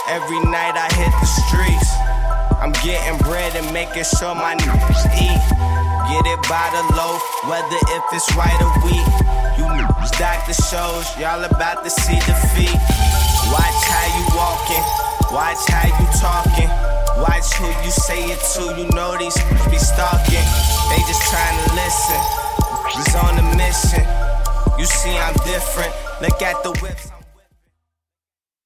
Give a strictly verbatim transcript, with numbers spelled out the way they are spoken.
Every night I hit the streets. I'm getting bread and making sure my niggas eat. Get it by the loaf, whether if it's right or weak. You niggas doctor shows, y'all about to see defeat. Watch how you walking, watch how you talking. Watch who you say it to, you know these niggas be stalking. They just trying to listen, he's on a mission. You see I'm different, look at the whips.